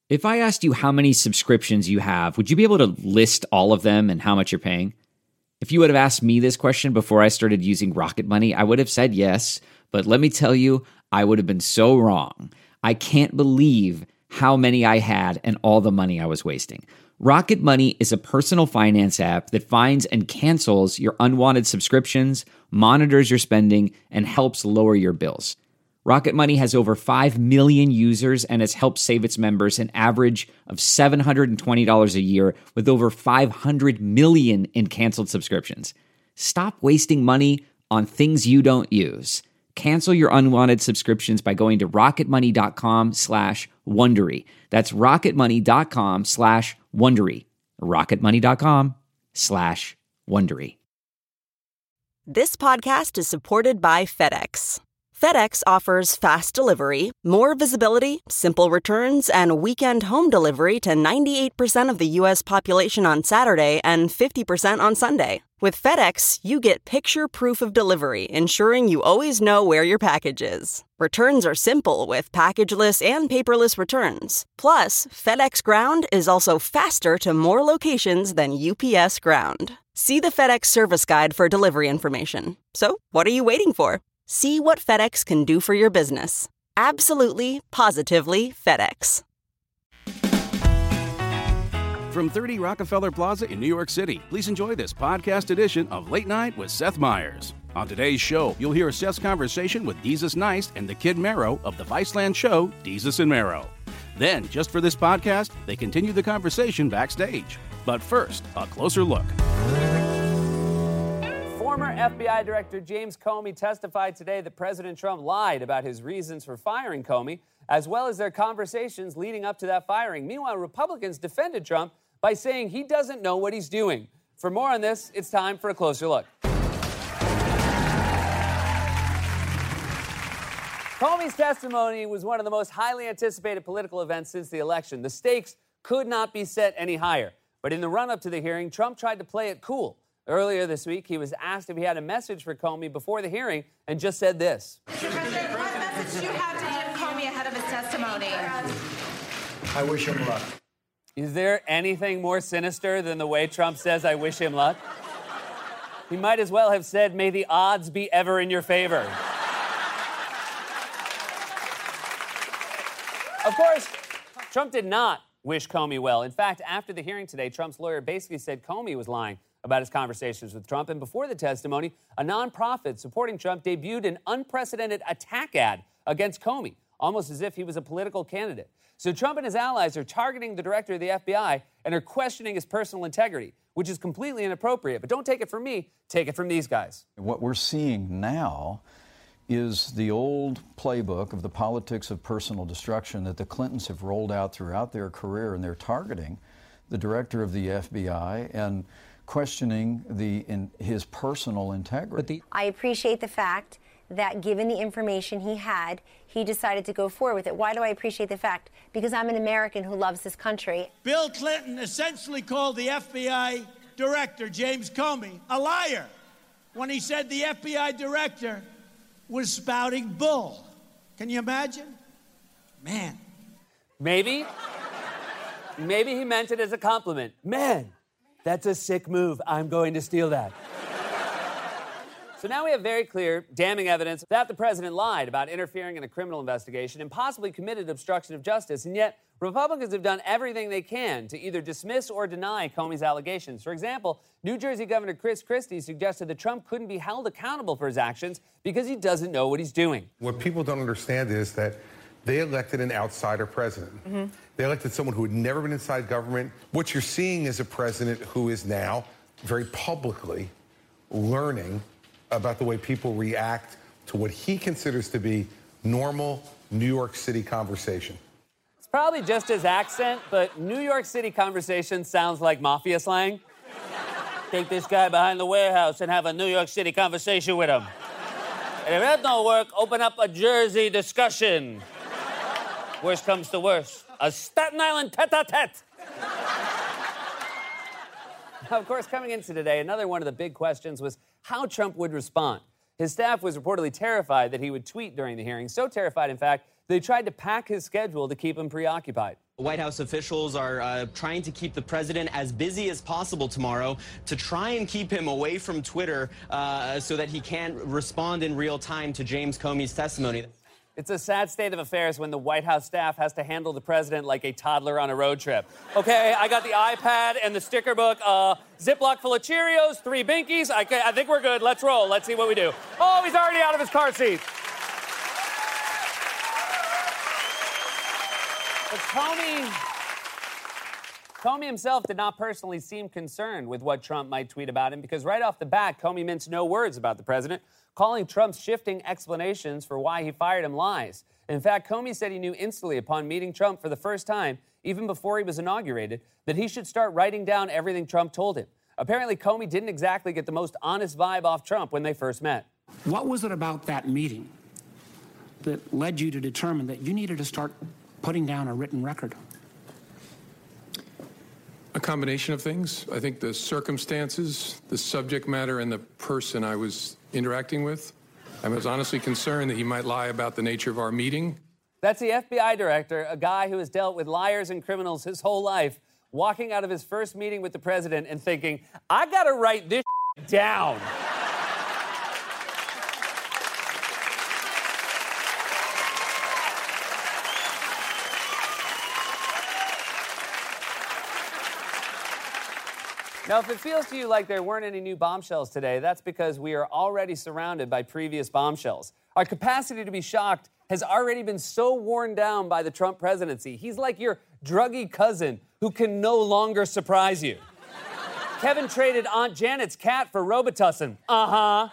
If I asked you how many subscriptions you have, would you be able to list all of them and how much you're paying? If you would have asked me this question before I started using Rocket Money, I would have said yes, but let me tell you, I would have been so wrong. I can't believe how many I had and all the money I was wasting. Rocket Money is a personal finance app that finds and cancels your unwanted subscriptions, monitors your spending, and helps lower your bills. Rocket Money has over 5 million users and has helped save its members an average of $720 a year with over 500 million in canceled subscriptions. Stop wasting money on things you don't use. Cancel your unwanted subscriptions by going to rocketmoney.com/Wondery. That's rocketmoney.com/Wondery. rocketmoney.com/Wondery. This podcast is supported by FedEx. FedEx offers fast delivery, more visibility, simple returns, and weekend home delivery to 98% of the U.S. population on Saturday and 50% on Sunday. With FedEx, you get picture proof of delivery, ensuring you always know where your package is. Returns are simple with packageless and paperless returns. Plus, FedEx Ground is also faster to more locations than UPS Ground. See the FedEx service guide for delivery information. So, what are you waiting for? See what FedEx can do for your business. Absolutely, positively FedEx. From 30 Rockefeller Plaza in New York City, please enjoy this podcast edition of Late Night with Seth Meyers. On today's show, you'll hear Seth's conversation with Desus Nice and the Kid Mero of the Viceland show, Desus and Mero. Then, just for this podcast, they continue the conversation backstage. But first, a closer look. Former FBI Director James Comey testified today that President Trump lied about his reasons for firing Comey, as well as their conversations leading up to that firing. Meanwhile, Republicans defended Trump by saying he doesn't know what he's doing. For more on this, it's time for a closer look. Comey's testimony was one of the most highly anticipated political events since the election. The stakes could not be set any higher. But in the run-up to the hearing, Trump tried to play it cool. Earlier this week, he was asked if he had a message for Comey before the hearing and just said this. Mr. President, what message do you have to give Comey ahead of his testimony? I wish him luck. Is there anything more sinister than the way Trump says, I wish him luck? He might as well have said, may the odds be ever in your favor. Of course, Trump did not wish Comey well. In fact, after the hearing today, Trump's lawyer basically said Comey was lying about his conversations with Trump. And before the testimony, a nonprofit supporting Trump debuted an unprecedented attack ad against Comey, almost as if he was a political candidate. So Trump and his allies are targeting the director of the FBI and are questioning his personal integrity, which is completely inappropriate. But don't take it from me, take it from these guys. What we're seeing now is the old playbook of the politics of personal destruction that the Clintons have rolled out throughout their career, and they're targeting the director of the FBI and questioning his personal integrity. I appreciate the fact that given the information he had, he decided to go forward with it. Why do I appreciate the fact? Because I'm an American who loves this country. Bill Clinton essentially called the FBI director, James Comey, a liar when he said the FBI director was spouting bull. Can you imagine? Man. Maybe he meant it as a compliment. Man, that's a sick move. I'm going to steal that. So now we have very clear, damning evidence that the president lied about interfering in a criminal investigation and possibly committed obstruction of justice, and yet Republicans have done everything they can to either dismiss or deny Comey's allegations. For example, New Jersey Governor Chris Christie suggested that Trump couldn't be held accountable for his actions because he doesn't know what he's doing. What people don't understand is that they elected an outsider president. Mm-hmm. They elected someone who had never been inside government. What you're seeing is a president who is now very publicly learning about the way people react to what he considers to be normal New York City conversation. It's probably just his accent, but New York City conversation sounds like mafia slang. Take this guy behind the warehouse and have a New York City conversation with him. And if that don't work, open up a Jersey discussion. Worst comes to worst, a Staten Island tete-a-tete. Now, of course, coming into today, another one of the big questions was how Trump would respond. His staff was reportedly terrified that he would tweet during the hearing, so terrified, in fact, they tried to pack his schedule to keep him preoccupied. White House officials are trying to keep the president as busy as possible tomorrow to try and keep him away from Twitter so that he can respond in real time to James Comey's testimony. It's a sad state of affairs when the White House staff has to handle the president like a toddler on a road trip. Okay, I got the iPad and the sticker book, Ziploc full of Cheerios, 3 Binkies. I think we're good. Let's roll. Let's see what we do. Oh, he's already out of his car seat. But Comey himself did not personally seem concerned with what Trump might tweet about him because right off the bat, Comey minced no words about the president, calling Trump's shifting explanations for why he fired him lies. In fact, Comey said he knew instantly upon meeting Trump for the first time, even before he was inaugurated, that he should start writing down everything Trump told him. Apparently, Comey didn't exactly get the most honest vibe off Trump when they first met. What was it about that meeting that led you to determine that you needed to start putting down a written record? A combination of things. I think the circumstances, the subject matter, and the person I was interacting with. I was honestly concerned that he might lie about the nature of our meeting. That's the FBI director, a guy who has dealt with liars and criminals his whole life, walking out of his first meeting with the president and thinking, I gotta write this down. Now, if it feels to you like there weren't any new bombshells today, that's because we are already surrounded by previous bombshells. Our capacity to be shocked has already been so worn down by the Trump presidency. He's like your druggy cousin who can no longer surprise you. Kevin traded Aunt Janet's cat for Robitussin. Uh-huh.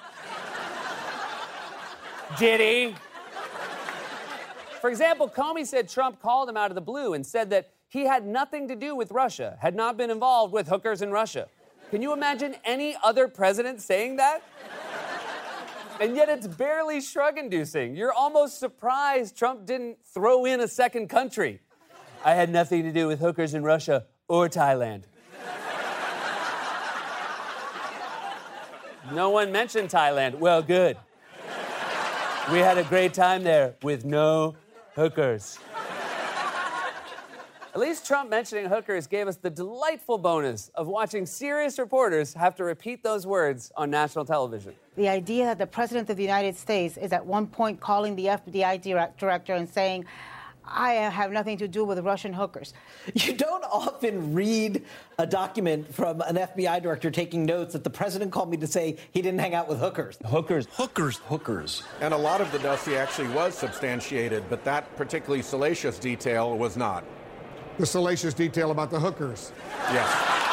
Did he? For example, Comey said Trump called him out of the blue and said that he had nothing to do with Russia, had not been involved with hookers in Russia. Can you imagine any other president saying that? And yet it's barely shrug-inducing. You're almost surprised Trump didn't throw in a second country. I had nothing to do with hookers in Russia or Thailand. No one mentioned Thailand. Well, good. We had a great time there with no hookers. At least Trump mentioning hookers gave us the delightful bonus of watching serious reporters have to repeat those words on national television. The idea that the President of the United States is at one point calling the FBI director and saying, I have nothing to do with Russian hookers. You don't often read a document from an FBI director taking notes that the president called me to say he didn't hang out with hookers. Hookers. And a lot of the dossier actually was substantiated, but that particularly salacious detail was not. The salacious detail about the hookers. Yes.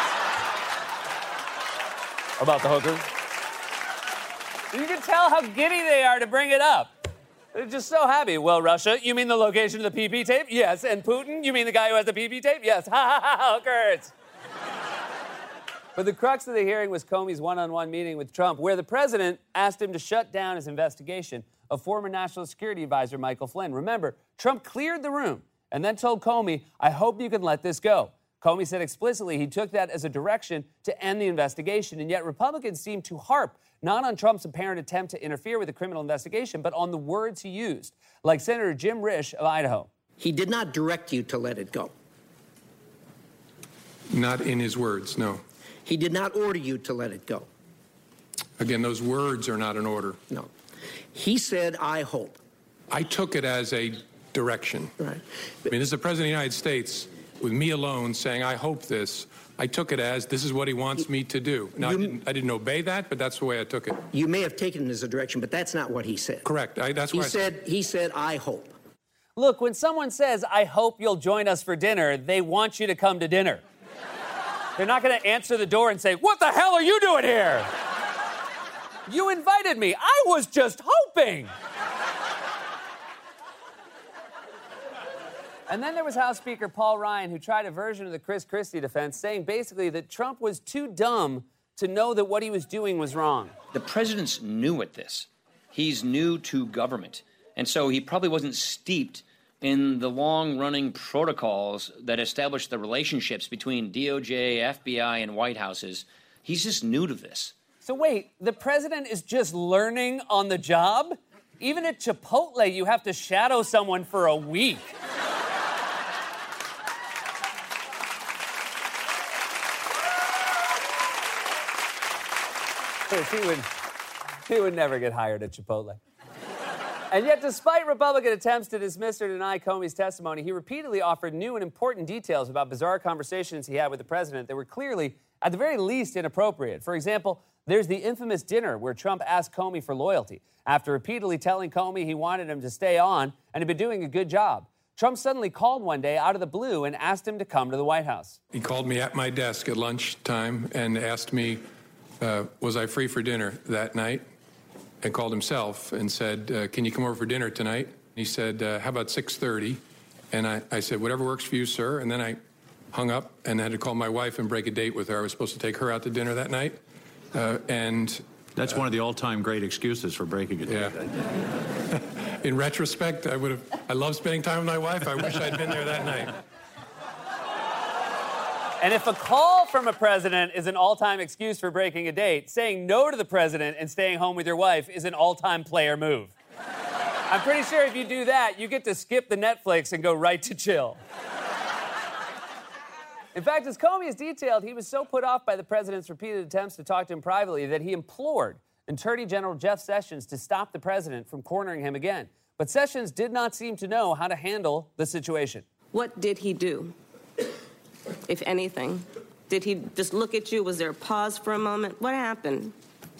About the hookers? You can tell how giddy they are to bring it up. They're just so happy. Well, Russia, you mean the location of the PP tape? Yes. And Putin, you mean the guy who has the PP tape? Yes. Ha ha ha, hookers. But the crux of the hearing was Comey's one-on-one meeting with Trump, where the president asked him to shut down his investigation of former National Security Advisor Michael Flynn. Remember, Trump cleared the room and then told Comey, I hope you can let this go. Comey said explicitly he took that as a direction to end the investigation, and yet Republicans seem to harp not on Trump's apparent attempt to interfere with the criminal investigation, but on the words he used, like Senator Jim Risch of Idaho. He did not direct you to let it go. Not in his words, no. He did not order you to let it go. Again, those words are not an order. No. He said, I hope. I took it as a direction. Right. I mean, this is the President of the United States with me alone saying, I hope this. I took it as this is what he wants me to do. Now, I didn't obey that, but that's the way I took it. You may have taken it as a direction, but that's not what he said. Correct. That's why he said, I hope. Look, when someone says, I hope you'll join us for dinner, they want you to come to dinner. They're not going to answer the door and say, what the hell are you doing here? You invited me. I was just hoping. And then there was House Speaker Paul Ryan, who tried a version of the Chris Christie defense, saying basically that Trump was too dumb to know that what he was doing was wrong. The president's new at this. He's new to government. And so he probably wasn't steeped in the long-running protocols that establish the relationships between DOJ, FBI, and White Houses. He's just new to this. So wait, the president is just learning on the job? Even at Chipotle, you have to shadow someone for a week. he would never get hired at Chipotle. And yet, despite Republican attempts to dismiss or deny Comey's testimony, he repeatedly offered new and important details about bizarre conversations he had with the president that were clearly, at the very least, inappropriate. For example, there's the infamous dinner where Trump asked Comey for loyalty. After repeatedly telling Comey he wanted him to stay on and had been doing a good job, Trump suddenly called one day out of the blue and asked him to come to the White House. He called me at my desk at lunchtime and asked me, was I free for dinner that night? And called himself and said, can you come over for dinner tonight? He said, how about 6:30? And I said, whatever works for you, sir. And then I hung up and had to call my wife and break a date with her. I was supposed to take her out to dinner that night. And that's one of the all-time great excuses for breaking a date. Yeah. In retrospect, I love spending time with my wife. I wish I'd been there that night. And if a call from a president is an all-time excuse for breaking a date, saying no to the president and staying home with your wife is an all-time player move. I'm pretty sure if you do that, you get to skip the Netflix and go right to chill. In fact, as Comey has detailed, he was so put off by the president's repeated attempts to talk to him privately that he implored Attorney General Jeff Sessions to stop the president from cornering him again. But Sessions did not seem to know how to handle the situation. What did he do? If anything, did he just look at you? Was there a pause for a moment? What happened?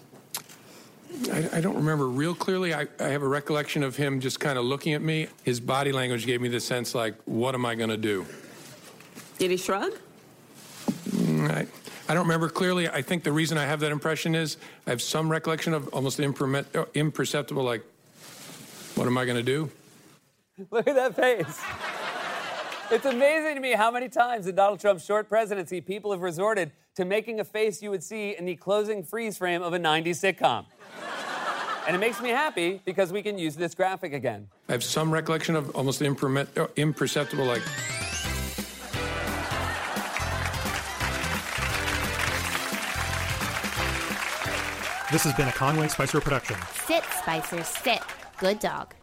I don't remember real clearly. I have a recollection of him just kind of looking at me. His body language gave me the sense like, what am I going to do? Did he shrug? I don't remember clearly. I think the reason I have that impression is I have some recollection of almost imperceptible, like, what am I going to do? Look at that face. It's amazing to me how many times in Donald Trump's short presidency people have resorted to making a face you would see in the closing freeze frame of a 90s sitcom. And it makes me happy because we can use this graphic again. I have some recollection of almost imperceptible, like... This has been a Conway Spicer production. Sit, Spicer, sit. Good dog.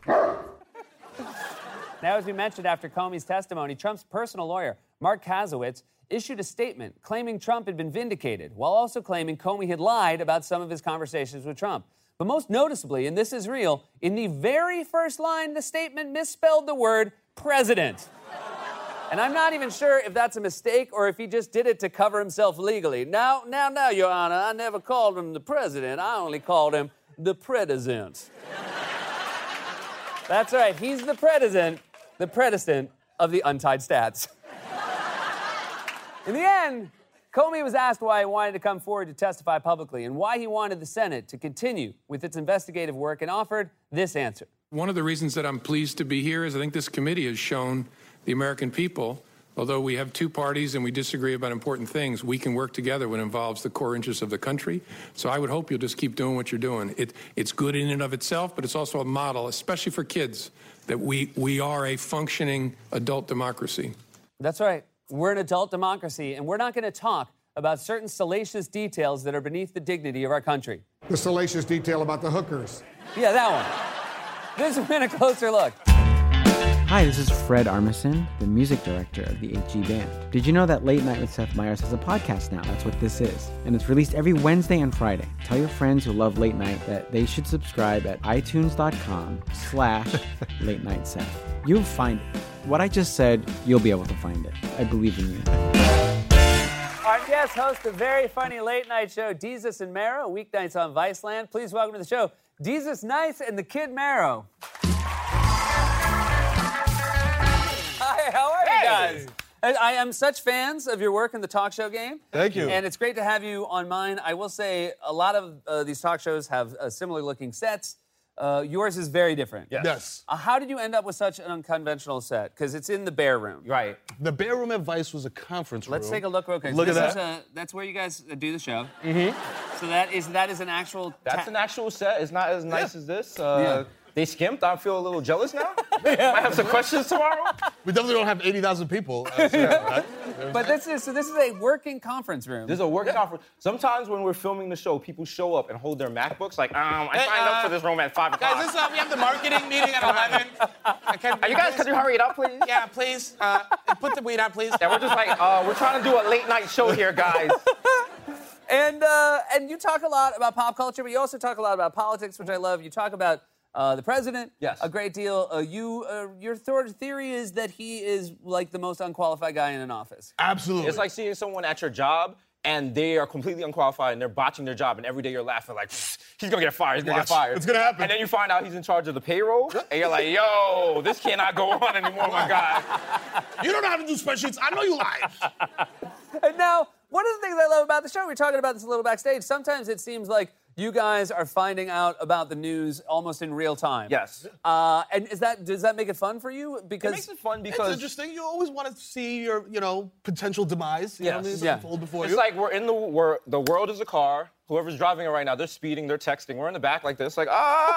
Now, as we mentioned after Comey's testimony, Trump's personal lawyer, Mark Kasowitz, issued a statement claiming Trump had been vindicated, while also claiming Comey had lied about some of his conversations with Trump. But most noticeably, and this is real, in the very first line, the statement misspelled the word president. And I'm not even sure if that's a mistake or if he just did it to cover himself legally. Now, Your Honor, I never called him the president. I only called him the predesent. That's right, he's the predesent of the untied stats. In the end, Comey was asked why he wanted to come forward to testify publicly and why he wanted the Senate to continue with its investigative work and offered this answer. One of the reasons that I'm pleased to be here is I think this committee has shown the American people, although we have two parties and we disagree about important things, we can work together when it involves the core interests of the country. So I would hope you'll just keep doing what you're doing. It's good in and of itself, but it's also a model, especially for kids, that we are a functioning adult democracy. That's right. We're an adult democracy, and we're not going to talk about certain salacious details that are beneath the dignity of our country. The salacious detail about the hookers. Yeah, that one. This has been a closer look. Hi, this is Fred Armisen, the music director of the HG Band. Did you know that Late Night with Seth Meyers has a podcast now? That's what this is. And it's released every Wednesday and Friday. Tell your friends who love Late Night that they should subscribe at itunes.com/Late Night Seth. You'll find it. What I just said, you'll be able to find it. I believe in you. Our guest hosts a very funny late night show, Desus and Mero, weeknights on Viceland. Please welcome to the show, Desus Nice and the Kid Mero. Hi, how are you guys? I am such fans of your work in the talk show game. Thank you. And it's great to have you on mine. I will say a lot of these talk shows have similar looking sets. Yours is very different. Yes. How did you end up with such an unconventional set? Because it's in the Bear Room. Right. The Bear Room at Vice was a conference room. Let's take a look real quick. Look at that. That's where you guys do the show. Mm-hmm. So that is an actual... That's an actual set. It's not as nice as this. Yeah. They skimped. I feel a little jealous now. Might have some questions tomorrow. We definitely don't have 80,000 people. But this is a working conference room. This is a working conference. Sometimes when we're filming the show, people show up and hold their MacBooks like, I signed up for this room at 5 o'clock. Guys, we have the marketing meeting at 11. Could you hurry it up, please? Yeah, please. Put the weed out, please. Yeah, we're just like, we're trying to do a late night show here, guys. And you talk a lot about pop culture, but you also talk a lot about politics, which I love. You talk about the president a great deal. Your theory is that he is like the most unqualified guy in an office. Absolutely. It's like seeing someone at your job and they are completely unqualified and they're botching their job, and every day you're laughing like, he's gonna get fired, he's gonna get fired. It's gonna happen. And then you find out he's in charge of the payroll, and you're like, yo, this cannot go on anymore, my guy. You don't know how to do spreadsheets. I know you lied. And now, one of the things I love about the show, we were talking about this a little backstage, sometimes it seems like you guys are finding out about the news almost in real time. Yes. And does that make it fun for you? Because it makes it fun because it's interesting. You always want to see your, potential demise. You know what I mean? Unfold before it's you. like we're in the world is a car. Whoever's driving it right now, they're speeding, they're texting. We're in the back like this, like,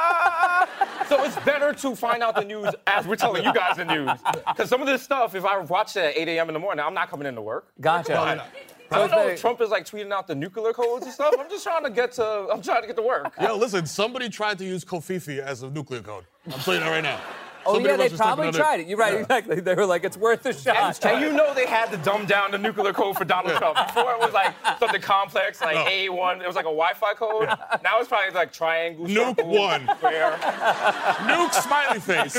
So it's better to find out the news as we're telling you guys the news. Because some of this stuff, if I watch it at 8 a.m. in the morning, I'm not coming into work. Gotcha. I don't know if Trump is like tweeting out the nuclear codes and stuff. I'm trying to get to work. Yo, listen, somebody tried to use Kofifi as a nuclear code. I'm telling you that right now. Oh, Somebody yeah, they must have probably typed it tried it. You're right, exactly. They were like, it's worth a shot. And you know they had to dumb down the nuclear code for Donald Trump. Before it was like something complex, like A1. It was like a Wi-Fi code. Now it's probably like triangle, Nuke circle, 1. square. Nuke smiley face.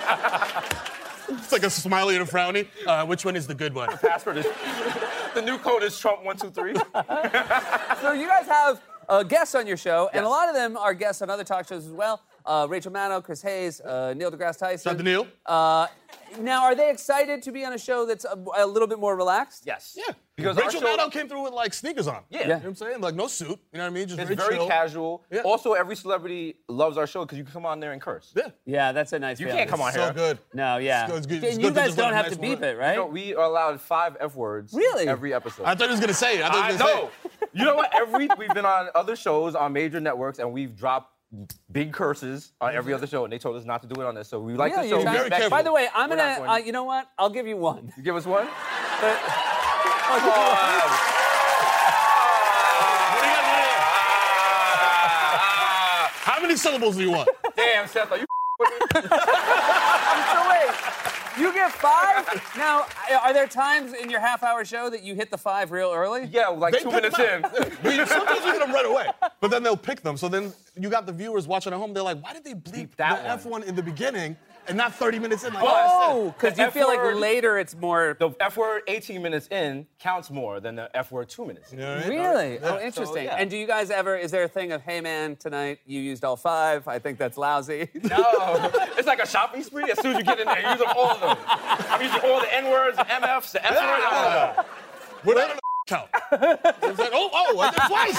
It's like a smiley and a frowny. Which one is the good one? The password is... The new code is Trump 123. So you guys have guests on your show, and a lot of them are guests on other talk shows as well. Rachel Maddow, Chris Hayes, Neil deGrasse Tyson. Shout out to Neil. Now, are they excited to be on a show that's a little bit more relaxed? Yes. Yeah. Because Rachel Maddow came through with like sneakers on. Yeah. You know what I'm saying? Like no suit. You know what I mean? Just It's very very chill. casual. Yeah. Also, every celebrity loves our show because you can come on there and curse. Yeah. Yeah, that's a nice You feeling. can't come on So here. good. No, yeah. It's good And you to guys just let don't a have nice to beep word. it, right? No, we are allowed 5 F words. Really? Every episode. I thought he was gonna say it. I know. You know what? We've been on other shows on major networks and we've dropped big curses on every other show, and they told us not to do it on this. So we like the show. very careful. By the way, I'm We're not gonna. going- You know what? I'll give you one. You give us one? How many syllables do you want? Damn, Seth, are you So wait, you get 5? Now, are there times in your half-hour show that you hit the 5 real early? Yeah, like They 2 pick minutes them in. out. Sometimes we get them right away, but then they'll pick them. So then you got the viewers watching at home. They're like, why did they bleep that the one? F1 in the beginning and not 30 minutes in? Like, Oh, because The you feel like F-word- later it's more. The F word 18 minutes in counts more than the F word 2 minutes. You know what I mean? Really? Oh, interesting. yeah. And do you guys ever? Is there a thing of, hey man, tonight you used all 5? I think that's lousy. No, it's like a shopping spree. As soon as you get in there, you use up all of them. I'm using all the N words, the MFs, the F words, all of them. We're not in the count. It's like, I did twice.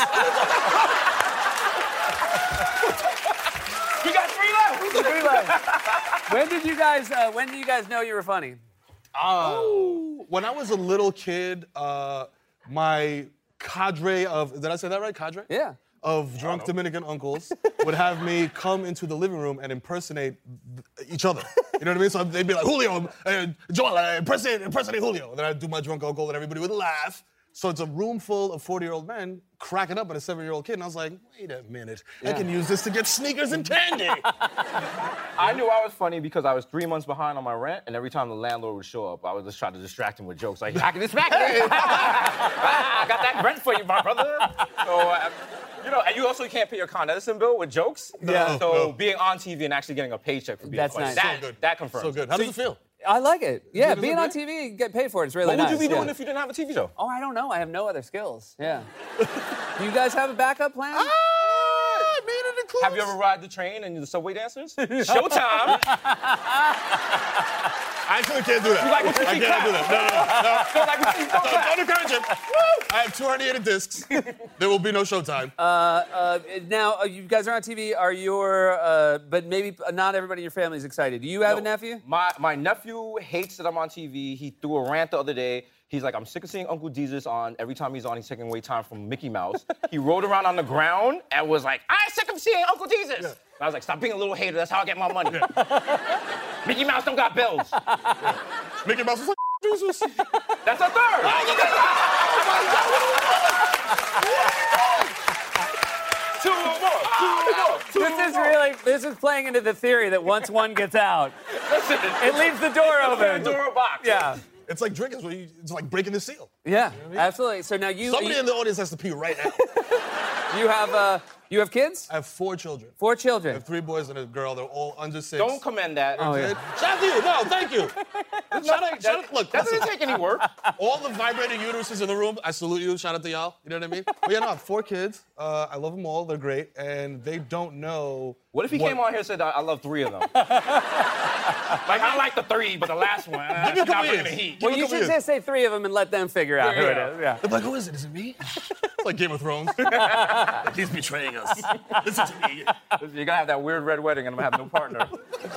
We got 3 left. 3 left. When did you guys know you were funny? When I was a little kid, my cadre of, did I say that right? Cadre? Yeah. Of drunk Dominican uncles would have me come into the living room and impersonate each other. You know what I mean? So they'd be like, Julio, Joel, impersonate Julio. And then I'd do my drunk uncle and everybody would laugh. So it's a room full of 40-year-old men cracking up at a 7-year-old kid. And I was like, wait a minute. I can use this to get sneakers and candy. I knew I was funny because I was 3 months behind on my rent, and every time the landlord would show up, I would just try to distract him with jokes like, I can distract you. I got that rent for you, my brother. So, and you also can't pay your Con Edison bill with jokes. Yeah. So being on TV and actually getting a paycheck for being That's funny, nice. that, So good. that confirms. So good. How does it feel? I like it. Yeah, Does it being on agree? TV, you get paid for it. It's really What nice. would you be doing yeah. if you didn't have a TV show? Oh, I don't know. I have no other skills. Yeah. Do you guys have a backup plan? Have you ever ride the train and the subway dancers? Showtime. I actually can't do that. You like what you I see cannot do that. No. Feel like what you Don't encourage it. I have 2 herniated discs. There will be no showtime. Now, you guys are on TV. Are but maybe not everybody in your family is excited. Do you have a nephew? My nephew hates that I'm on TV. He threw a rant the other day. He's like, I'm sick of seeing Uncle Jesus on. Every time he's on, he's taking away time from Mickey Mouse. He rolled around on the ground and was like, I'm sick of seeing Uncle Jesus. Yeah. And I was like, stop being a little hater. That's how I get my money. Mickey Mouse don't got bills. Mickey Mouse was like, Jesus. That's a third. This is playing into the theory that once one gets out, it leaves the door open. Door box. Yeah. It's like drinking. It's like breaking the seal. Yeah, absolutely. So now Somebody in the audience has to pee right now. You have kids? I have 4 children. 4 children. I have 3 boys and a girl. They're all under 6. Don't commend that. Oh, yeah. Shout out to you. No, thank you. Look, that doesn't take any work. All the vibrating uteruses in the room, I salute you. Shout out to y'all. You know what I mean? But yeah, no, I have 4 kids. I love them all. They're great. And they don't know. What if he came on here and said, I love 3 of them? Like, I like the 3, but the last one, Give me a it's not couple bringing the years. heat. Well, you should just say 3 of them and let them figure out who it is. Yeah. They're like, who is it? Is it me? It's like Game of Thrones. He's betraying us. Listen to me. You're gonna have that weird red wedding and I'm gonna have no partner.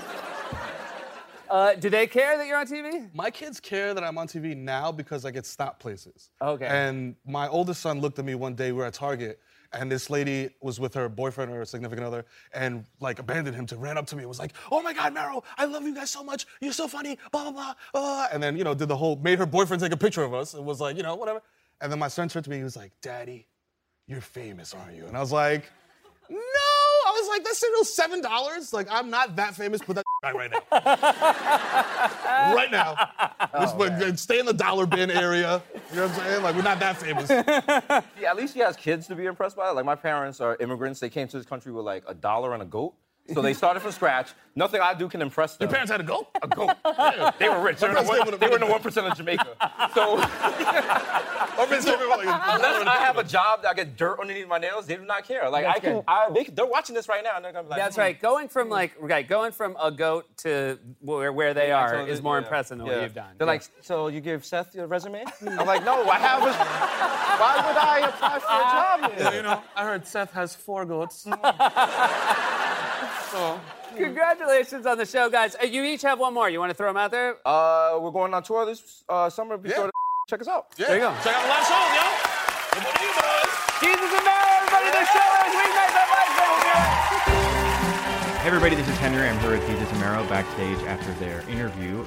Do they care that you're on TV? My kids care that I'm on TV now because I get stopped places. Okay. And my oldest son looked at me one day, we were at Target, and this lady was with her boyfriend or her significant other and like abandoned him, ran up to me and was like, oh my God, Meryl, I love you guys so much. You're so funny, blah, blah, blah, blah. And then, did the whole, made her boyfriend take a picture of us. It was like, whatever. And then my son turned to me, he was like, Daddy, you're famous, aren't you? And I was like, no. I was like, that cereal's $7. Like, I'm not that famous. Put that back right now. Right now. Stay in the dollar bin area. You know what I'm saying? Like, we're not that famous. Yeah, at least he has kids to be impressed by. Like, my parents are immigrants. They came to this country with like $1 and a goat. So they started from scratch. Nothing I do can impress them. Your parents had a goat? A goat. Yeah. They were rich. They were in the 1% of Jamaica. So unless I have a job that I get dirt underneath my nails, they do not care. Like they're watching this right now and they're gonna be like, That's right. Going from a goat to where they are is more impressive than what you've done. They're like, so you give Seth your resume? I'm like, no, I have. Why would I apply for a job here? Yeah, I heard Seth has 4 goats. So. Congratulations on the show, guys. You each have one more. You want to throw them out there? We're going on tour this summer. Be sure to check us out. Yeah. There you go. Check out the live shows, yo. What are you boys? Jesus and Meryl, everybody. The show is weeknights on Live Hey everybody, this is Henry. I'm here with Jesus and Meryl backstage after their interview.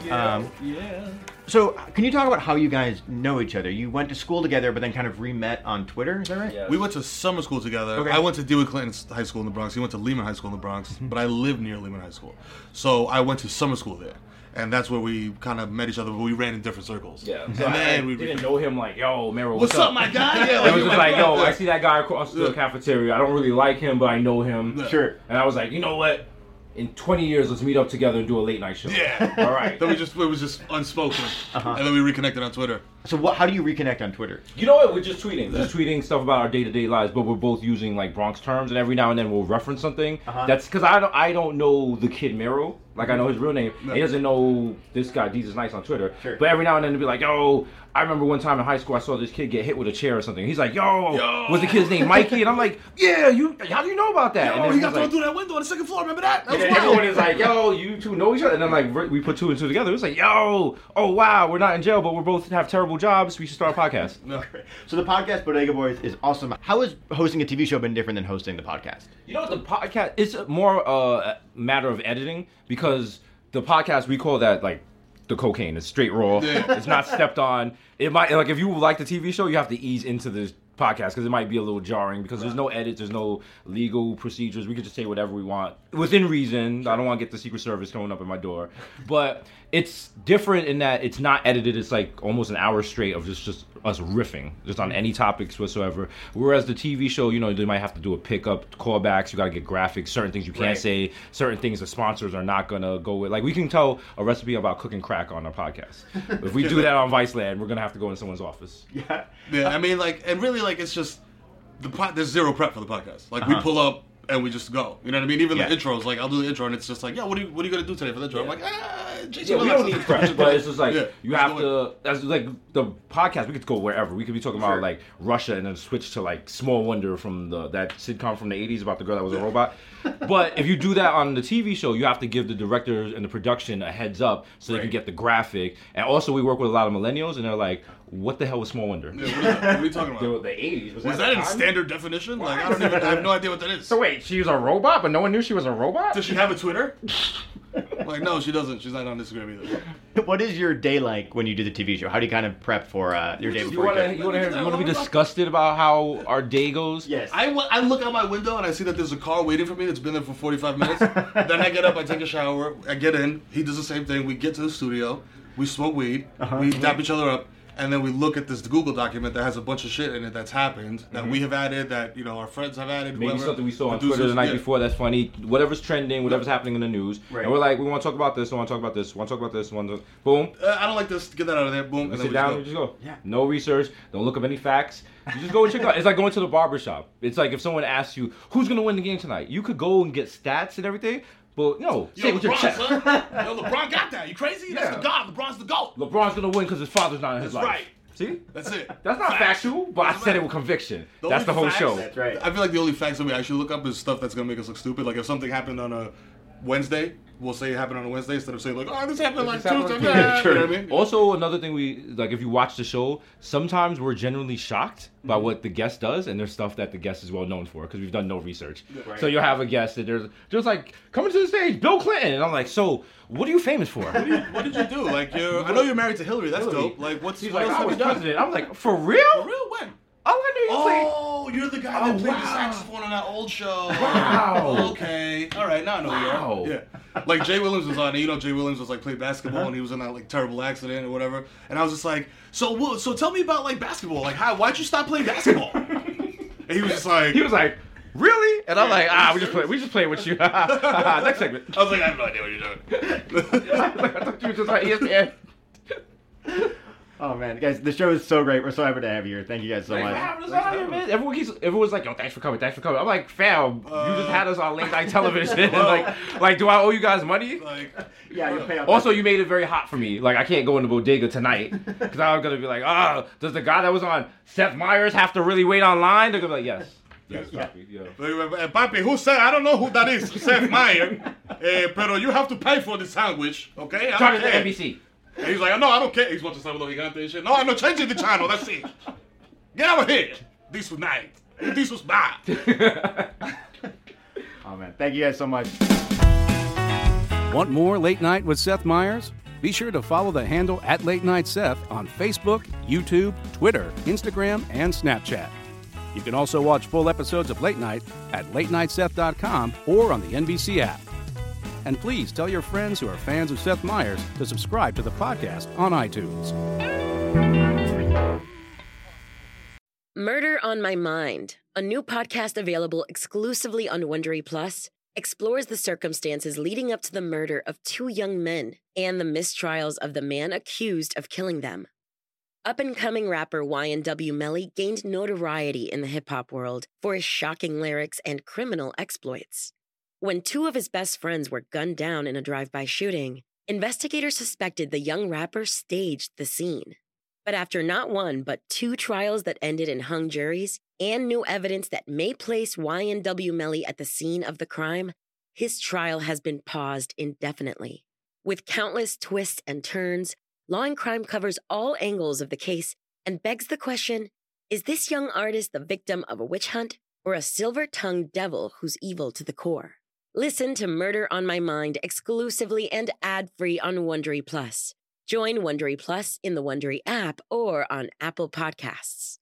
So, can you talk about how you guys know each other? You went to school together, but then kind of re-met on Twitter, is that right? Yes. We went to summer school together. Okay. I went to DeWitt Clinton High School in the Bronx. He went to Lehman High School in the Bronx, but I lived near Lehman High School. So I went to summer school there. And that's where we kind of met each other, but we ran in different circles. Yeah. And So then we didn't know him like, yo, Meryl, what's up, my guy? Yeah, it was just like, yo, I see that guy across the cafeteria. I don't really like him, but I know him. Yeah. Sure. And I was like, you know what? In 20 years, let's meet up together and do a late night show. Yeah. All right. Then it was just unspoken. And then we reconnected on Twitter. So how do you reconnect on Twitter? You know what? We're just tweeting. Just tweeting stuff about our day-to-day lives, but we're both using like Bronx terms, and every now and then we'll reference something. That's because I don't know the kid Meryl. Like, I know his real name. He doesn't know this guy, Jesus Nice, on Twitter. Sure. But every now and then he'll be like, yo, I remember one time in high school I saw this kid get hit with a chair or something. He's like, yo, was the kid's name Mikey? And I'm like, yeah, how do you know about that? Yo, he got thrown through that window on the second floor. Remember that? That was and everyone is like, yo, you two know each other. And then like we put 2 and 2 together. It's like, yo, oh wow, we're not in jail, but we both have terrible jobs. We should start a podcast. So the podcast Bodega Boys is awesome. How has hosting a TV show been different than hosting the podcast? You know, the podcast, it's more a matter of editing because the podcast, we call that like the cocaine. It's straight raw. Yeah. It's not stepped on. It might, like, if you like the TV show, you have to ease into the podcast because it might be a little jarring because there's no edits, there's no legal procedures. We could just say whatever we want within reason. I don't want to get the Secret Service coming up at my door. But it's different in that it's not edited. It's like almost an hour straight of just us riffing, just on any topics whatsoever. Whereas the TV show, you know, they might have to do a pickup, callbacks. You got to get graphics, certain things you can't say, certain things the sponsors are not going to go with. Like, we can tell a recipe about cooking crack on our podcast. If we do that on Viceland, we're going to have to go in someone's office. Yeah. I mean, like, and really, like, it's just, there's zero prep for the podcast. Like, we pull up and we just go. You know what I mean? Even the intros, like, I'll do the intro and it's just like, yeah, what are you going to do today for the intro? I'm like, Jason, we don't need prep, but it's just like, you have to, that's like the podcast, we could go wherever. We could be talking about like Russia and then switch to like Small Wonder from that sitcom from the 80s about the girl that was a robot. But if you do that on the TV show, you have to give the directors and the production a heads up so they can get the graphic. And also, we work with a lot of millennials, and they're like, what the hell was Small Wonder? Yeah, what are you talking about? The 80s. Was that in standard definition? Like, I have no idea what that is. So wait, she was a robot, but no one knew she was a robot? Does she have a Twitter? Like, no, she doesn't. She's not on Instagram either. What is your day like when you do the TV show? How do you kind of prep for your day before you want to be disgusted about how our day goes? Yes. I look out my window and I see that there's a car waiting for me that's been there for 45 minutes. Then I get up, I take a shower, I get in. He does the same thing. We get to the studio, we smoke weed, we dap each other up, and then we look at this Google document that has a bunch of shit in it that's happened, that we have added, that our friends have added. Maybe whoever, something we saw on Twitter the night before that's funny. Whatever's trending, whatever's happening in the news, and we're like, we want to talk about this. We want to talk about this. We want to talk about this. Boom. I don't like this. Get that out of there. Boom. And sit down and just go. Yeah. No research. Don't look up any facts. You just go and check it out. It's like going to the barbershop. It's like if someone asks you who's gonna win the game tonight, you could go and get stats and everything. But say with your chest. LeBron got that. You crazy? That's the God. LeBron's the GOAT. LeBron's gonna win because his father's not in his life. That's right. See? That's it. That's not factual, but I said it with conviction. That's the whole show. That's right. I feel like the only facts that we actually look up is stuff that's gonna make us look stupid. Like if something happened on a Wednesday, we'll say it happened on a Wednesday instead of saying like, oh, this happened like Tuesday. You know what I mean? Also, another thing if you watch the show, sometimes we're genuinely shocked by what the guest does, and there's stuff that the guest is well known for because we've done no research. Right. So you'll have a guest that there's just like coming to the stage, Bill Clinton, and I'm like, so what are you famous for? What did you do? Like, I know you're married to Hillary. That's dope. Like, He's like, I was president. I'm like, for real? For real? When? Oh, I knew you played. Oh, you're the guy that played the saxophone on that old show. Wow. Okay. All right, now I know you are. Yeah. Like Jay Williams was on it. Jay Williams was like played basketball and he was in that like terrible accident or whatever. And I was just like, so tell me about like basketball. Like, why'd you stop playing basketball? And he was just like, really? And I'm like, we just play with you. Next segment. I was like, I have no idea what you're doing. I thought you were just like ESPN. Oh man, guys, the show is so great. We're so happy to have you here. Thank you guys so much. Man. Everyone's like, yo, thanks for coming. I'm like, fam, you just had us on late night television. like, do I owe you guys money? Yeah, you pay out. Also, you made it very hot for me. Like, I can't go in the bodega tonight because I'm gonna be like, does the guy that was on Seth Meyers have to really wait online? They're gonna be like, yes. Yes, Papi. Yeah. Papi, who said? I don't know who that is. Seth Meyers. Pero you have to pay for the sandwich, okay? Charge it to NBC. And he's like, no, I don't care. He's watching Sábado Gigante and shit. No, I'm not changing the channel. That's it. Get over here. This was nice. This was bad. Oh, man. Thank you guys so much. Want more Late Night with Seth Meyers? Be sure to follow the handle @LateNightSeth on Facebook, YouTube, Twitter, Instagram, and Snapchat. You can also watch full episodes of Late Night at LateNightSeth.com or on the NBC app. And please tell your friends who are fans of Seth Meyers to subscribe to the podcast on iTunes. Murder on My Mind, a new podcast available exclusively on Wondery Plus, explores the circumstances leading up to the murder of two young men and the mistrials of the man accused of killing them. Up-and-coming rapper YNW Melly gained notoriety in the hip-hop world for his shocking lyrics and criminal exploits. When two of his best friends were gunned down in a drive-by shooting, investigators suspected the young rapper staged the scene. But after not one, but two trials that ended in hung juries and new evidence that may place YNW Melly at the scene of the crime, his trial has been paused indefinitely. With countless twists and turns, Law and Crime covers all angles of the case and begs the question, is this young artist the victim of a witch hunt or a silver-tongued devil who's evil to the core? Listen to Murder on My Mind exclusively and ad-free on Wondery Plus. Join Wondery Plus in the Wondery app or on Apple Podcasts.